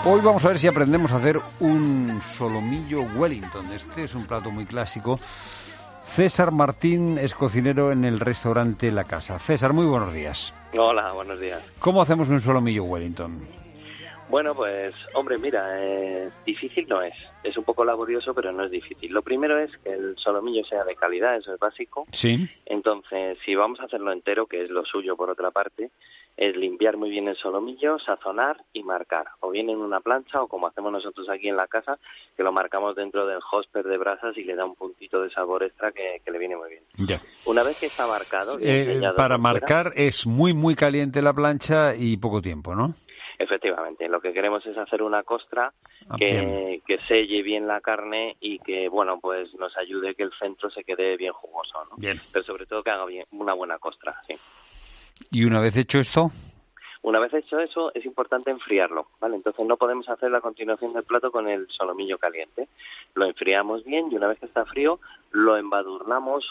Hoy vamos a ver si aprendemos a hacer un solomillo Wellington. Este es un plato muy clásico. César Martín es cocinero en el restaurante La Casa. César, muy buenos días. Hola, buenos días. ¿Cómo hacemos un solomillo Wellington? Bueno, pues, hombre, mira, difícil no es. Es un poco laborioso, pero no es difícil. Lo primero es que el solomillo sea de calidad, eso es básico. Sí. Entonces, si vamos a hacerlo entero, que es lo suyo por otra parte, es limpiar muy bien el solomillo, sazonar y marcar. O bien en una plancha o como hacemos nosotros aquí en la casa, que lo marcamos dentro del hosper de brasas y le da un puntito de sabor extra que le viene muy bien. Ya. Una vez que está marcado... para marcar es muy caliente la plancha y poco tiempo, ¿no? Efectivamente, lo que queremos es hacer una costra que selle bien la carne y que, bueno, pues nos ayude que el centro se quede bien jugoso, ¿no? Bien. Pero sobre todo que haga bien una buena costra, sí. ¿Y una vez hecho esto? Una vez hecho eso, es importante enfriarlo, ¿vale? Entonces no podemos hacer la continuación del plato con el solomillo caliente. Lo enfriamos bien y una vez que está frío, lo embadurnamos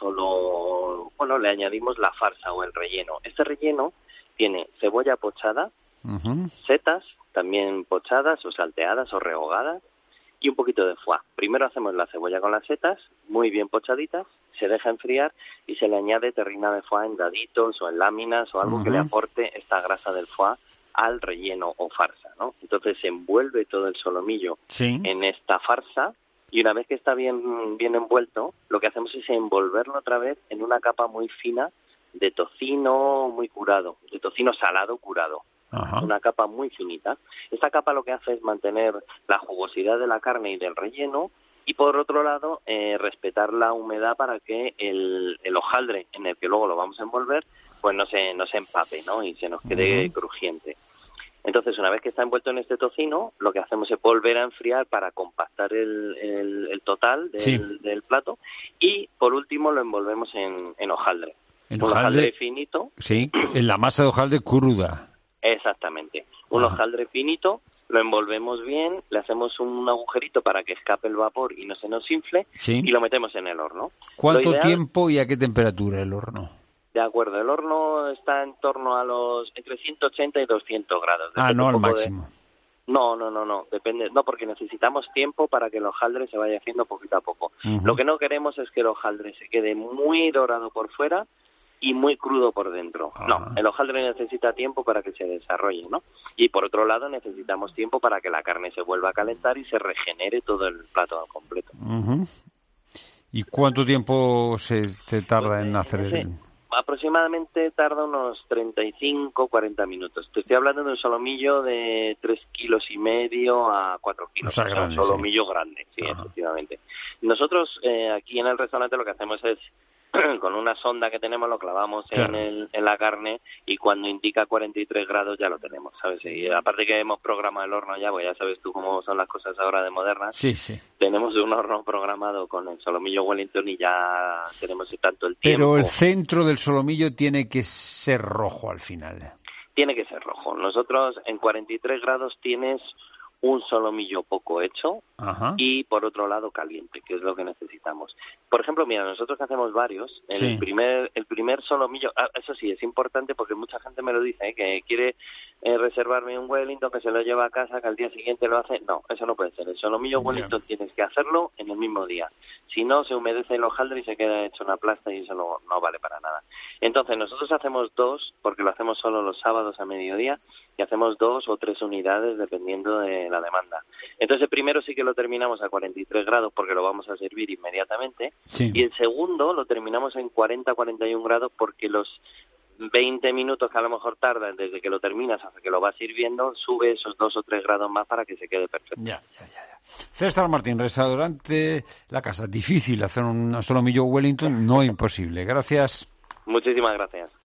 o le añadimos la farsa o el relleno. Este relleno tiene cebolla pochada, setas, también pochadas o salteadas o rehogadas, y un poquito de foie. Primero hacemos la cebolla con las setas, muy bien pochaditas, se deja enfriar y se le añade terrina de foie en daditos o en láminas o algo que le aporte esta grasa del foie al relleno o farsa, ¿no? Entonces se envuelve todo el solomillo en esta farsa y una vez que está bien envuelto, lo que hacemos es envolverlo otra vez en una capa muy fina de tocino muy curado, de tocino salado curado. Ajá. Una capa muy finita. Esta capa lo que hace es mantener la jugosidad de la carne y del relleno y por otro lado respetar la humedad para que el hojaldre en el que luego lo vamos a envolver pues no se empape, ¿no? Y se nos quede crujiente. Entonces una vez que está envuelto en este tocino lo que hacemos es volver a enfriar para compactar el total del plato y por último lo envolvemos en hojaldre. ¿En hojaldre finito? Sí, en la masa de hojaldre cruda. Exactamente. Un hojaldre finito, lo envolvemos bien, le hacemos un agujerito para que escape el vapor y no se nos infle y lo metemos en el horno. ¿Cuánto tiempo y a qué temperatura el horno? De acuerdo, el horno está en torno a entre 180 y 200 grados. No al máximo. No, depende. No, porque necesitamos tiempo para que el hojaldre se vaya haciendo poquito a poco. Lo que no queremos es que el hojaldre se quede muy dorado por fuera y muy crudo por dentro. No, el hojaldre necesita tiempo para que se desarrolle, ¿no? Y por otro lado necesitamos tiempo para que la carne se vuelva a calentar y se regenere todo el plato al completo. ¿Y cuánto tiempo se tarda en hacer el...? Aproximadamente tarda unos 35-40 minutos. Te estoy hablando de un solomillo de 3,5 kilos a 4 kilos. O sea, grande, un solomillo grande, sí, efectivamente. Nosotros aquí en el restaurante lo que hacemos es con una sonda que tenemos lo clavamos en la carne y cuando indica 43 grados ya lo tenemos, ¿sabes? Y aparte que hemos programado el horno ya, pues ya sabes tú cómo son las cosas ahora de modernas. Sí. Tenemos un horno programado con el solomillo Wellington y ya tenemos tanto el tiempo. Pero el centro del solomillo tiene que ser rojo al final. Tiene que ser rojo. Nosotros en 43 grados tienes un solomillo poco hecho y por otro lado caliente, que es lo que necesitamos. Por ejemplo, mira, nosotros que hacemos varios, el primer solomillo, eso sí, es importante porque mucha gente me lo dice, que quiere reservarme un Wellington, que se lo lleva a casa, que al día siguiente lo hace. No, eso no puede ser. El solomillo Wellington tienes que hacerlo en el mismo día. Si no, se humedece el hojaldre y se queda hecho una plasta y eso no vale para nada. Entonces, nosotros hacemos 2, porque lo hacemos solo los sábados a mediodía, y hacemos 2 o 3 unidades dependiendo de la demanda. Entonces, el primero sí que lo terminamos a 43 grados porque lo vamos a servir inmediatamente. Y el segundo lo terminamos en 40-41 grados porque los 20 minutos que a lo mejor tarda desde que lo terminas hasta que lo vas sirviendo, sube esos 2 o 3 grados más para que se quede perfecto. Ya. César Martín, restaurante La Casa. Difícil hacer un solomillo Wellington, no imposible. Gracias. Muchísimas gracias.